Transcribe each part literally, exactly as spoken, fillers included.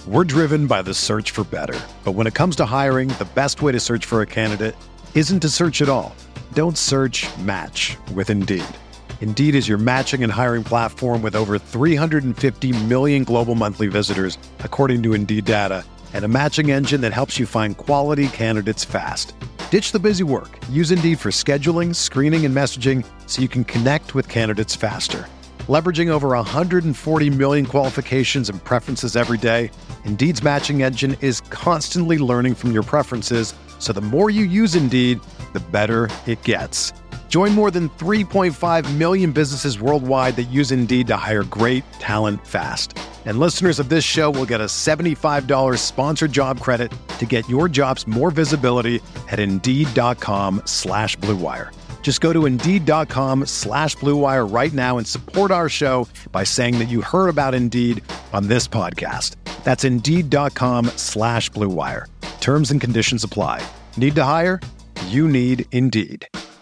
We're driven by the search for better. But when it comes to hiring, the best way to search for a candidate isn't to search at all. Don't search, match with Indeed. Indeed is your matching and hiring platform with over three hundred fifty million global monthly visitors, according to Indeed data, and a matching engine that helps you find quality candidates fast. Ditch the busy work. Use Indeed for scheduling, screening, and messaging so you can connect with candidates faster. Leveraging over one hundred forty million qualifications and preferences every day, Indeed's matching engine is constantly learning from your preferences, so the more you use Indeed, the better it gets. Join more than three point five million businesses worldwide that use Indeed to hire great talent fast. And listeners of this show will get a seventy-five dollars sponsored job credit to get your jobs more visibility at Indeed.com slash Blue Wire. Just go to Indeed.com slash Blue Wire right now and support our show by saying that you heard about Indeed on this podcast. That's Indeed.com slash Blue Wire. Terms and conditions apply. Need to hire? You need Indeed.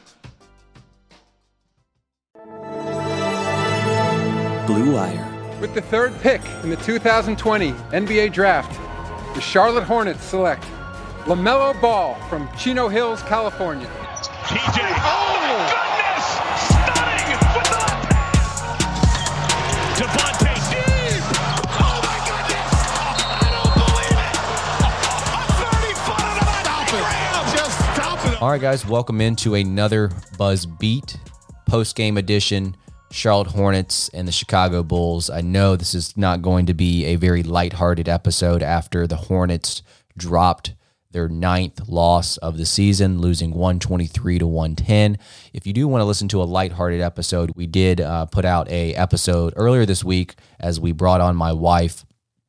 Blue Wire. With the third pick in the two thousand twenty N B A Draft, the Charlotte Hornets select LaMelo Ball from Chino Hills, California. T J. Oh, my goodness! Stunning with the left pass. Devontae deep. Oh, my goodness! I don't believe it. A thirty-footer to Devontae Graham. Just stop it. All right, guys, welcome into another Buzz Beat post-game edition. Charlotte Hornets and the Chicago Bulls. I know this is not going to be a very lighthearted episode after the Hornets dropped their ninth loss of the season, losing one twenty-three to one ten. If you do want to listen to a lighthearted episode, we did uh, put out a episode earlier this week as we brought on my wife,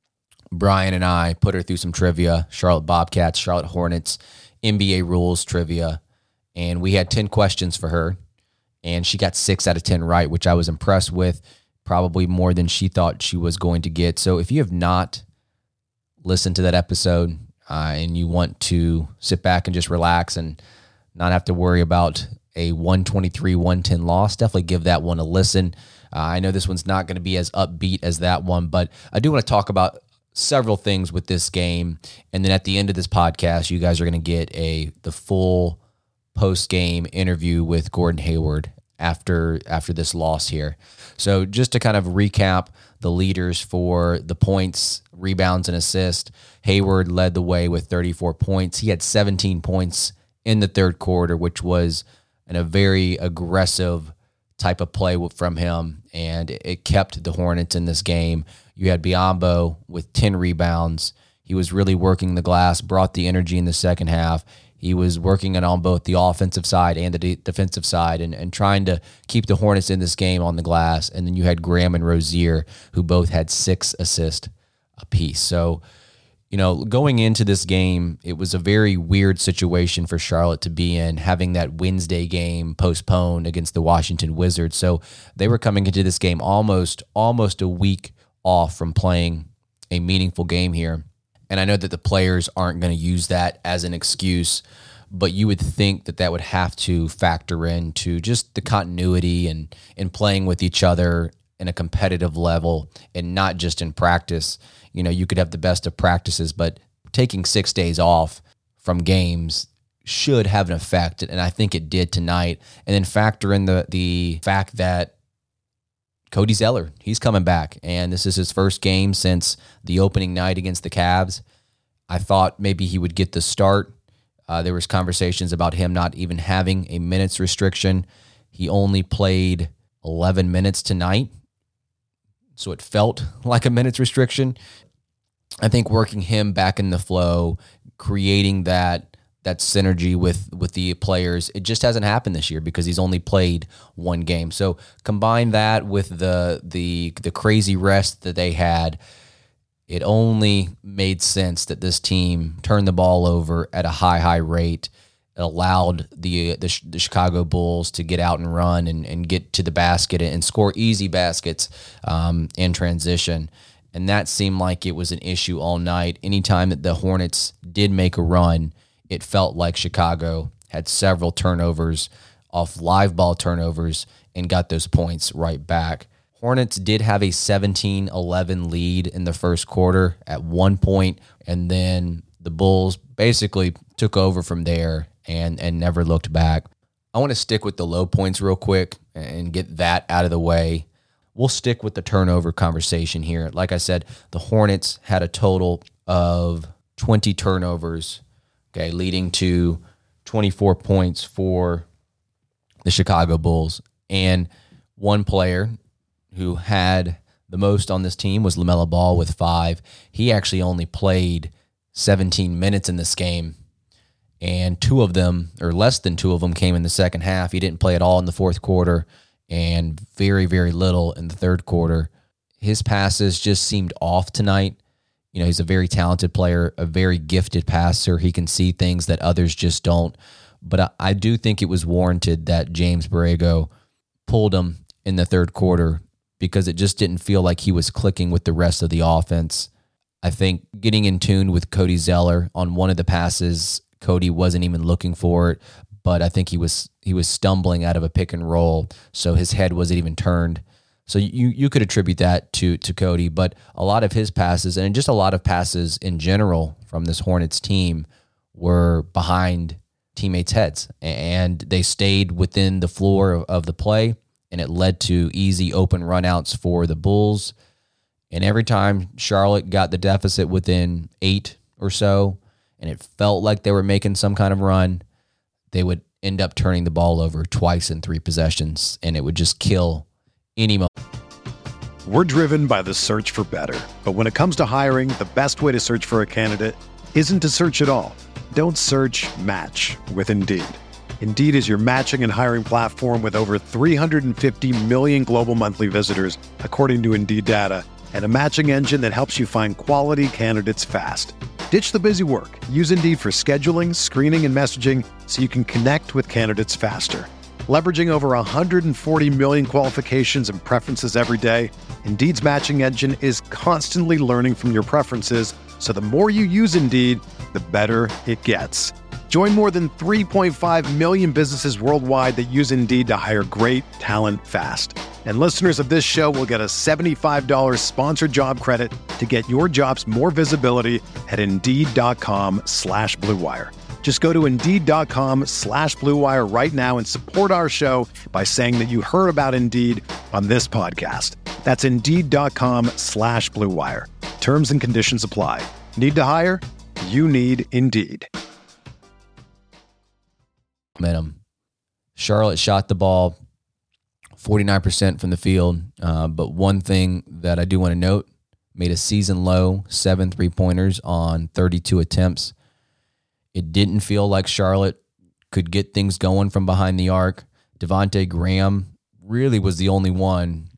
Brian, and I put her through some trivia, Charlotte Bobcats, Charlotte Hornets, N B A rules trivia, and we had ten questions for her. And she got six out of ten right, which I was impressed with, probably more than she thought she was going to get. So if you have not listened to that episode uh, and you want to sit back and just relax and not have to worry about a one twenty-three one ten loss, definitely give that one a listen. Uh, I know this one's not going to be as upbeat as that one, but I do want to talk about several things with this game. And then at the end of this podcast, you guys are going to get a the full post-game interview with Gordon Hayward after after this loss here. So just to kind of recap the leaders for the points, rebounds, and assists, Hayward led the way with thirty-four points. He had seventeen points in the third quarter, which was in a very aggressive type of play from him, and it kept the Hornets in this game. You had Biyombo with ten rebounds. He was really working the glass, brought the energy in the second half. He was working it on both the offensive side and the de- defensive side and, and trying to keep the Hornets in this game on the glass. And then you had Graham and Rozier, who both had six assists apiece. So, you know, going into this game, it was a very weird situation for Charlotte to be in, having that Wednesday game postponed against the Washington Wizards. So they were coming into this game almost, almost a week off from playing a meaningful game here. And I know that the players aren't going to use that as an excuse, but you would think that that would have to factor into just the continuity and, and playing with each other in a competitive level and not just in practice. You know, you could have the best of practices, but taking six days off from games should have an effect, and I think it did tonight. And then factor in the the fact that Cody Zeller, he's coming back, and this is his first game since the opening night against the Cavs. I thought maybe he would get the start. Uh, there was conversations about him not even having a minutes restriction. He only played eleven minutes tonight, so it felt like a minutes restriction. I think working him back in the flow, creating that that synergy with with the players, it just hasn't happened this year because he's only played one game. So combine that with the the the crazy rest that they had, it only made sense that this team turned the ball over at a high, high rate. It allowed the the, the Chicago Bulls to get out and run and, and get to the basket and score easy baskets um, in transition. And that seemed like it was an issue all night. Anytime that the Hornets did make a run, it felt like Chicago had several turnovers off live ball turnovers and got those points right back. Hornets did have a seventeen eleven lead in the first quarter at one point, and then the Bulls basically took over from there and, and never looked back. I want to stick with the low points real quick and get that out of the way. We'll stick with the turnover conversation here. Like I said, the Hornets had a total of twenty turnovers, okay, leading to twenty-four points for the Chicago Bulls. And one player who had the most on this team was LaMelo Ball with five. He actually only played seventeen minutes in this game, and two of them, or less than two of them, came in the second half. He didn't play at all in the fourth quarter, and very, very little in the third quarter. His passes just seemed off tonight. You know, he's a very talented player, a very gifted passer. He can see things that others just don't. But I, I do think it was warranted that James Borrego pulled him in the third quarter because it just didn't feel like he was clicking with the rest of the offense. I think getting in tune with Cody Zeller on one of the passes, Cody wasn't even looking for it, but I think he was he was stumbling out of a pick and roll, so his head wasn't even turned. So you you could attribute that to to Cody, but a lot of his passes, and just a lot of passes in general from this Hornets team, were behind teammates' heads, and they stayed within the floor of, of the play, and it led to easy open runouts for the Bulls. And every time Charlotte got the deficit within eight or so, and it felt like they were making some kind of run, they would end up turning the ball over twice in three possessions, and it would just kill any moment. We're driven by the search for better. But when it comes to hiring, the best way to search for a candidate isn't to search at all. Don't search, match with Indeed. Indeed is your matching and hiring platform with over three hundred fifty million global monthly visitors, according to Indeed data, and a matching engine that helps you find quality candidates fast. Ditch the busy work. Use Indeed for scheduling, screening, and messaging so you can connect with candidates faster. Leveraging over one hundred forty million qualifications and preferences every day, Indeed's matching engine is constantly learning from your preferences, so the more you use Indeed, the better it gets. Join more than three point five million businesses worldwide that use Indeed to hire great talent fast. And listeners of this show will get a seventy-five dollars sponsored job credit to get your jobs more visibility at Indeed.com slash Blue Wire. Just go to Indeed.com slash Blue Wire right now and support our show by saying that you heard about Indeed on this podcast. That's Indeed.com slash Blue Wire. Terms and conditions apply. Need to hire? You need Indeed. Momentum. Charlotte shot the ball forty-nine percent from the field, uh, but one thing that I do want to note, made a season low seven three-pointers on thirty-two attempts. It didn't feel like Charlotte could get things going from behind the arc. Devontae Graham really was the only one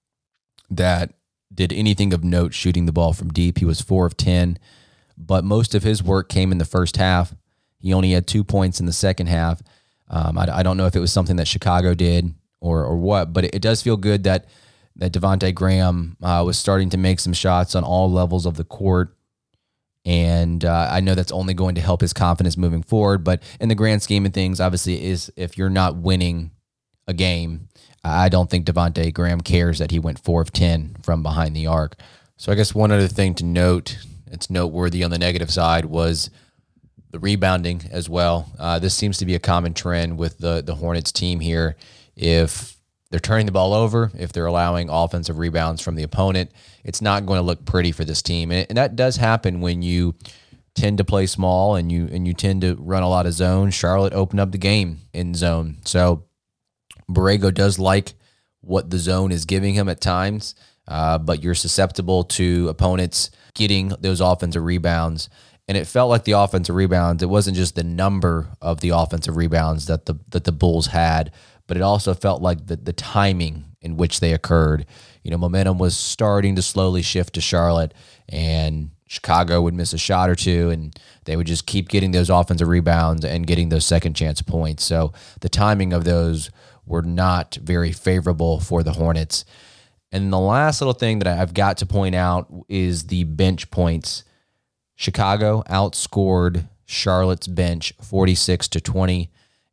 that did anything of note shooting the ball from deep. He was four of ten, but most of his work came in the first half. He only had two points in the second half. Um, I, I don't know if it was something that Chicago did or or what, but it, it does feel good that that Devontae Graham uh, was starting to make some shots on all levels of the court. And uh, I know that's only going to help his confidence moving forward. But in the grand scheme of things, obviously, is if you're not winning a game, I don't think Devontae Graham cares that he went four of ten from behind the arc. So I guess one other thing to note, it's noteworthy on the negative side, was the rebounding as well. Uh, this seems to be a common trend with the the Hornets team here. If they're turning the ball over, if they're allowing offensive rebounds from the opponent, it's not going to look pretty for this team. And, it, and that does happen when you tend to play small and you and you tend to run a lot of zone. Charlotte opened up the game in zone. So Borrego does like what the zone is giving him at times, uh, but you're susceptible to opponents getting those offensive rebounds. And it felt like the offensive rebounds, it wasn't just the number of the offensive rebounds that the that the Bulls had, but it also felt like the, the timing in which they occurred. You know, momentum was starting to slowly shift to Charlotte, and Chicago would miss a shot or two, and they would just keep getting those offensive rebounds and getting those second chance points. So the timing of those were not very favorable for the Hornets. And the last little thing that I've got to point out is the bench points. Chicago outscored Charlotte's bench forty-six to twenty.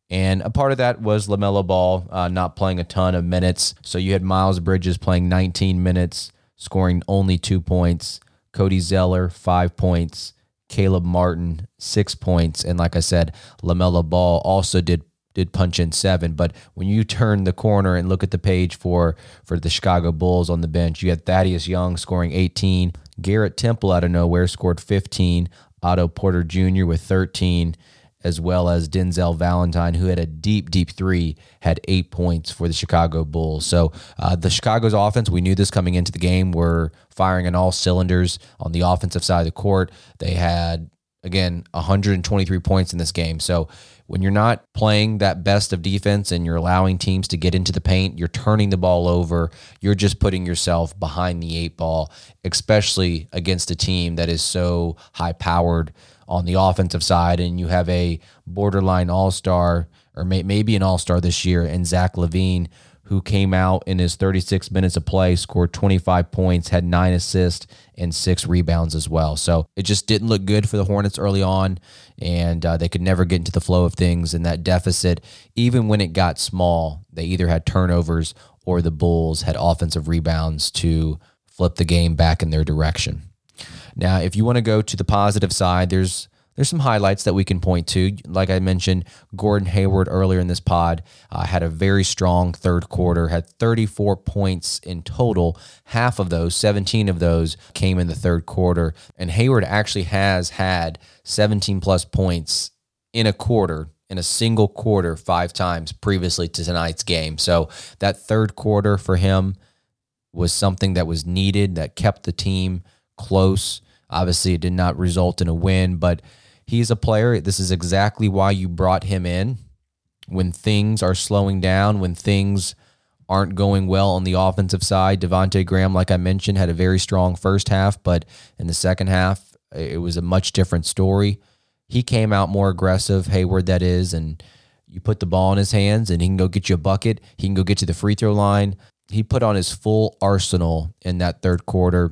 And a part of that was LaMelo Ball uh, not playing a ton of minutes. So you had Miles Bridges playing nineteen minutes, scoring only two points. Cody Zeller, five points. Caleb Martin, six points. And like I said, LaMelo Ball also did did punch in seven. But when you turn the corner and look at the page for, for the Chicago Bulls on the bench, you had Thaddeus Young scoring eighteen. Garrett Temple out of nowhere scored fifteen. Otto Porter Junior with thirteen, as well as Denzel Valentine, who had a deep, deep three, had eight points for the Chicago Bulls. So uh, the Chicago's offense, we knew this coming into the game, were firing on all cylinders on the offensive side of the court. They had, again, one hundred twenty-three points in this game. So when you're not playing that best of defense and you're allowing teams to get into the paint, you're turning the ball over, you're just putting yourself behind the eight ball, especially against a team that is so high-powered on the offensive side, and you have a borderline all-star, or may, maybe an all-star this year, in Zach LaVine, who came out in his thirty-six minutes of play, scored twenty-five points, had nine assists, and six rebounds as well. So it just didn't look good for the Hornets early on, and uh, they could never get into the flow of things. And that deficit, even when it got small, they either had turnovers or the Bulls had offensive rebounds to flip the game back in their direction. Now, if you want to go to the positive side, there's there's some highlights that we can point to. Like I mentioned, Gordon Hayward earlier in this pod uh, had a very strong third quarter, had thirty-four points in total. Half of those, seventeen of those, came in the third quarter. And Hayward actually has had seventeen plus points in a quarter, in a single quarter, five times previously to tonight's game. So that third quarter for him was something that was needed, that kept the team close. Obviously, it did not result in a win, but he's a player. This is exactly why you brought him in. When things are slowing down, when things aren't going well on the offensive side, Devontae Graham, like I mentioned, had a very strong first half, but in the second half, it was a much different story. He came out more aggressive, Hayward that is, and you put the ball in his hands and he can go get you a bucket. He can go get to the free throw line. He put on his full arsenal in that third quarter,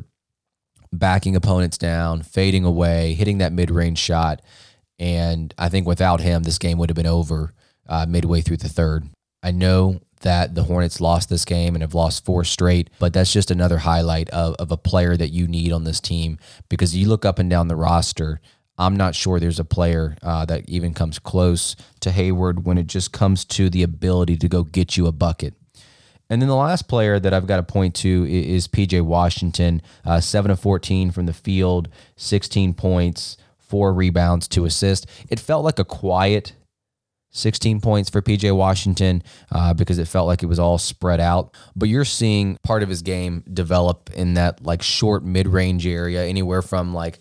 backing opponents down, fading away, hitting that mid-range shot. And I think without him, this game would have been over uh, midway through the third. I know that the Hornets lost this game and have lost four straight, but that's just another highlight of, of a player that you need on this team, because you look up and down the roster, I'm not sure there's a player uh, that even comes close to Hayward when it just comes to the ability to go get you a bucket. And then the last player that I've got to point to is P J Washington, uh, seven of fourteen from the field, sixteen points, four rebounds, two assists. It felt like a quiet sixteen points for P J Washington uh, because it felt like it was all spread out. But you're seeing part of his game develop in that like short mid-range area, anywhere from like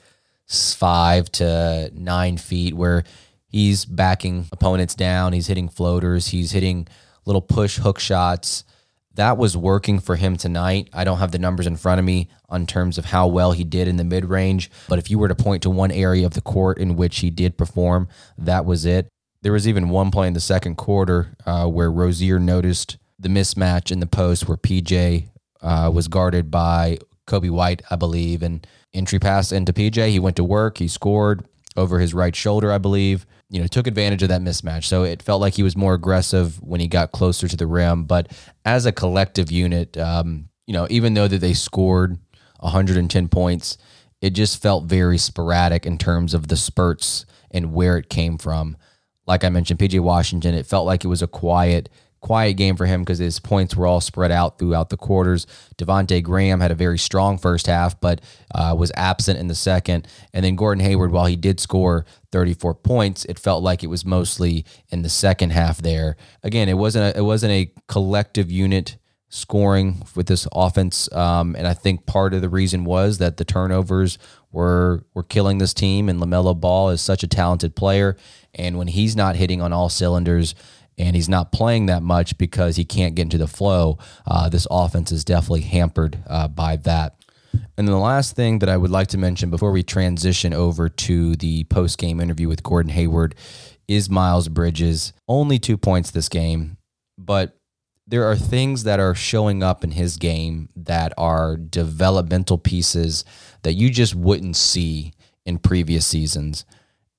five to nine feet, where he's backing opponents down, he's hitting floaters, he's hitting little push hook shots. That was working for him tonight. I don't have the numbers in front of me on terms of how well he did in the mid-range, but if you were to point to one area of the court in which he did perform, that was it. There was even one play in the second quarter uh, where Rozier noticed the mismatch in the post where P J uh, was guarded by Kobe White, I believe, and entry pass into P J. He went to work. He scored over his right shoulder, I believe. You know, took advantage of that mismatch. So it felt like he was more aggressive when he got closer to the rim. But as a collective unit, um, you know, even though that they scored one hundred ten points, it just felt very sporadic in terms of the spurts and where it came from. Like I mentioned, P J Washington, it felt like it was a quiet, quiet game for him because his points were all spread out throughout the quarters. Devontae Graham had a very strong first half, but uh, was absent in the second. And then Gordon Hayward, while he did score thirty-four points, it felt like it was mostly in the second half there. Again, it wasn't a, it wasn't a collective unit scoring with this offense, um, and I think part of the reason was that the turnovers were were killing this team, and LaMelo Ball is such a talented player, and when he's not hitting on all cylinders and he's not playing that much because he can't get into the flow, uh, this offense is definitely hampered uh, by that. And then the last thing that I would like to mention before we transition over to the post-game interview with Gordon Hayward is Miles Bridges. Only two points this game, but there are things that are showing up in his game that are developmental pieces that you just wouldn't see in previous seasons.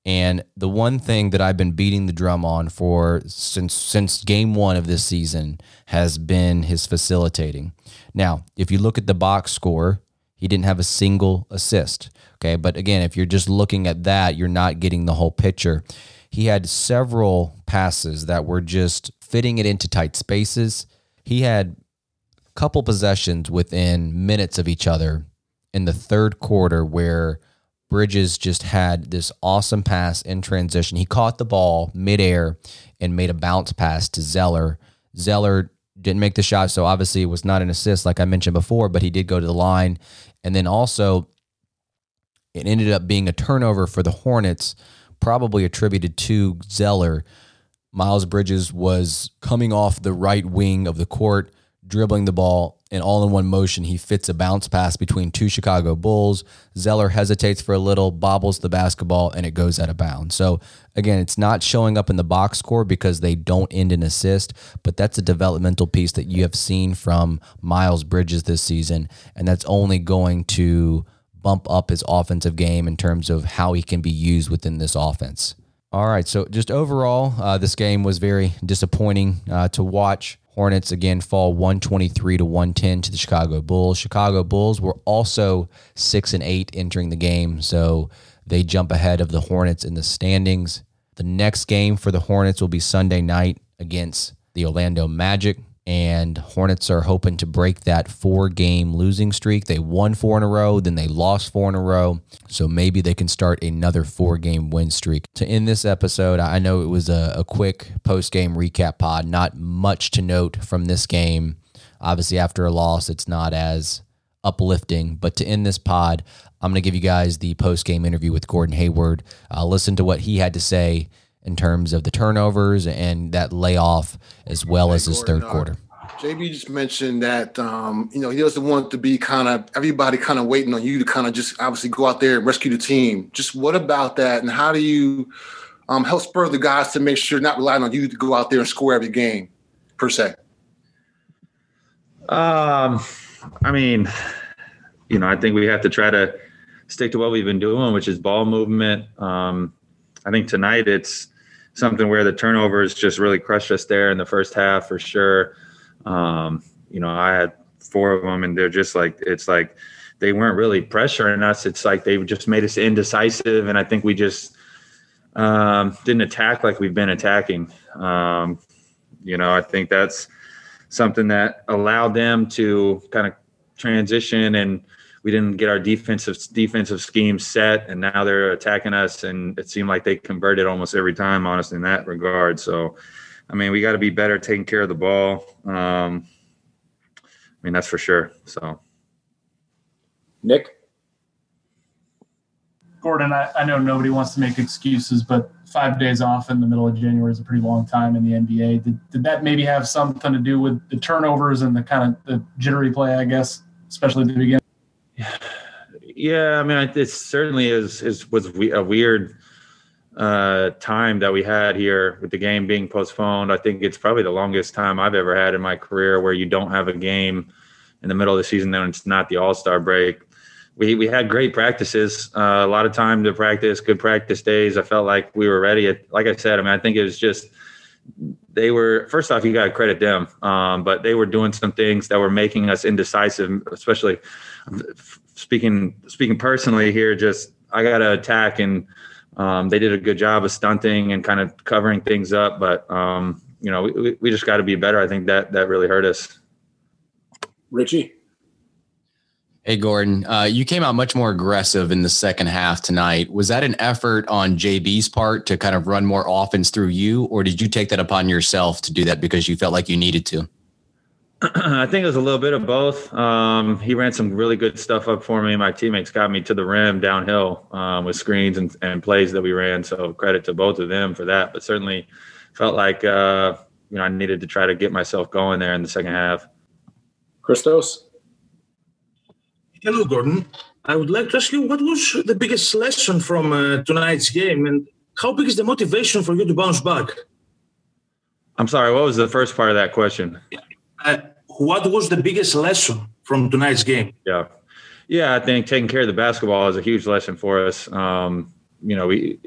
And the one thing that I've been beating the drum on for since since game one of this season has been his facilitating. Now, if you look at the box score, he didn't have a single assist. Okay, but again, if you're just looking at that, you're not getting the whole picture. He had several passes that were just fitting it into tight spaces. He had a couple possessions within minutes of each other in the third quarter where Bridges just had this awesome pass in transition. He caught the ball midair and made a bounce pass to Zeller. Zeller didn't make the shot, so obviously it was not an assist like I mentioned before, but he did go to the line. And then also it ended up being a turnover for the Hornets, probably attributed to Zeller. Miles Bridges was coming off the right wing of the court, dribbling the ball, and all in one motion, he fits a bounce pass between two Chicago Bulls. Zeller hesitates for a little, bobbles the basketball, and it goes out of bounds. So, again, it's not showing up in the box score because they don't end in assist, but that's a developmental piece that you have seen from Miles Bridges this season, and that's only going to bump up his offensive game in terms of how he can be used within this offense. All right, so just overall, uh, this game was very disappointing uh, to watch. Hornets, again, fall one twenty-three to one ten to the Chicago Bulls. Chicago Bulls were also six and eight entering the game, so they jump ahead of the Hornets in the standings. The next game for the Hornets will be Sunday night against the Orlando Magic, and Hornets are hoping to break that four-game losing streak. They won four in a row, then they lost four in a row, so maybe they can start another four-game win streak. To end this episode, I know it was a, a quick post-game recap pod, not much to note from this game. Obviously, after a loss, it's not as uplifting, but to end this pod, I'm going to give you guys the post-game interview with Gordon Hayward. Uh, listen to what he had to say in terms of the turnovers and that layoff, as well as his third quarter. J B just mentioned that, um, you know, he doesn't want to be kind of everybody kind of waiting on you to kind of just obviously go out there and rescue the team. Just what about that? And how do you um, help spur the guys to make sure not relying on you to go out there and score every game, per se? Um, I mean, you know, I think we have to try to stick to what we've been doing, which is ball movement. Um, I think tonight it's something where the turnovers just really crushed us there in the first half for sure. Um, you know, I had four of them, and they're just like, it's like they weren't really pressuring us. It's like they just made us indecisive, and I think we just um, didn't attack like we've been attacking. Um, you know, I think that's something that allowed them to kind of transition, and we didn't get our defensive defensive scheme set, and now they're attacking us, and it seemed like they converted almost every time, honestly, in that regard. So, I mean, we got to be better taking care of the ball. Um, I mean, that's for sure. So, Nick? Gordon, I, I know nobody wants to make excuses, but five days off in the middle of January is a pretty long time in the N B A. Did, did that maybe have something to do with the turnovers and the kind of the jittery play, I guess, especially at the beginning? Yeah, I mean, it certainly is, is was a weird uh, time that we had here with the game being postponed. I think it's probably the longest time I've ever had in my career where you don't have a game in the middle of the season, then it's not the All-Star break. We we had great practices, uh, a lot of time to practice, good practice days. I felt like we were ready. Like I said, I mean, I think it was just they were – first off, you got to credit them, um, but they were doing some things that were making us indecisive, especially speaking speaking personally here, just I got to attack, and um, they did a good job of stunting and kind of covering things up. But, um, you know, we, we just got to be better. I think that that really hurt us. Richie? Hey, Gordon, uh, you came out much more aggressive in the second half tonight. Was that an effort on J B's part to kind of run more offense through you, or did you take that upon yourself to do that because you felt like you needed to? I think it was a little bit of both. Um, he ran some really good stuff up for me. My teammates got me to the rim downhill um, with screens and, and plays that we ran. So credit to both of them for that. But certainly felt like uh, you know I needed to try to get myself going there in the second half. Christos? Hello, Gordon. I would like to ask you, what was the biggest lesson from uh, tonight's game, and how big is the motivation for you to bounce back? I'm sorry, what was the first part of that question? Uh, what was the biggest lesson from tonight's game? Yeah. Yeah, I think taking care of the basketball is a huge lesson for us. Um, you know, we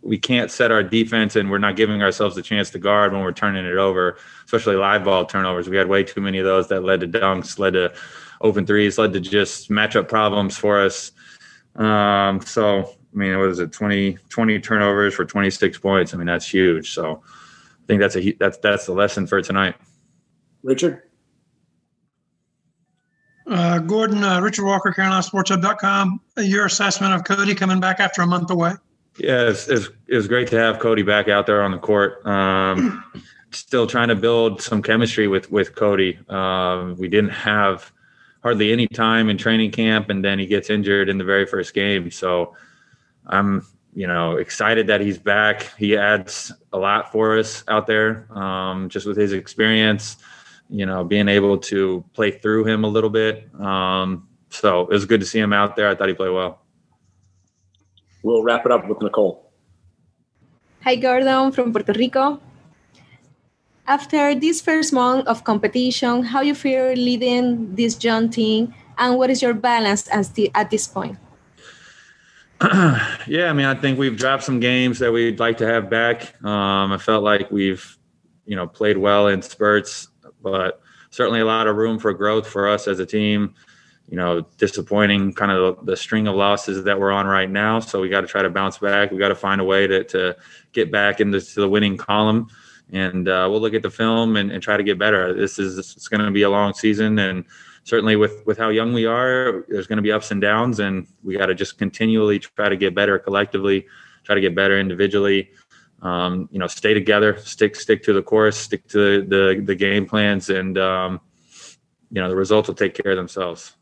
we can't set our defense and we're not giving ourselves a chance to guard when we're turning it over, especially live ball turnovers. We had way too many of those that led to dunks, led to open threes, led to just matchup problems for us. Um, so, I mean, what is it, twenty, twenty turnovers for twenty-six points? I mean, that's huge. So I think that's a that's that's the lesson for tonight. Richard? Uh, Gordon, uh, Richard Walker, Carolina Sports Hub dot com. Your assessment of Cody coming back after a month away? Yeah, it's, it's, it was great to have Cody back out there on the court. Um, still trying to build some chemistry with, with Cody. Um, we didn't have hardly any time in training camp, and then he gets injured in the very first game. So I'm, you know, excited that he's back. He adds a lot for us out there, um, just with his experience, you know, being able to play through him a little bit. Um, so it was good to see him out there. I thought he played well. We'll wrap it up with Nicole. Hi, Gordon from Puerto Rico. After this first month of competition, how you feel leading this young team, and what is your balance as the, at this point? Yeah, I mean, I think we've dropped some games that we'd like to have back. Um, I felt like we've, you know, played well in spurts, but certainly a lot of room for growth for us as a team. You know, disappointing kind of the string of losses that we're on right now. So we got to try to bounce back. We got to find a way to, to get back into the winning column. And uh, we'll look at the film and, and try to get better. This is it's going to be a long season, and certainly with, with how young we are, there's going to be ups and downs, and we got to just continually try to get better collectively, try to get better individually. Um, you know, stay together, stick stick to the course, stick to the the game plans, and um, you know, the results will take care of themselves.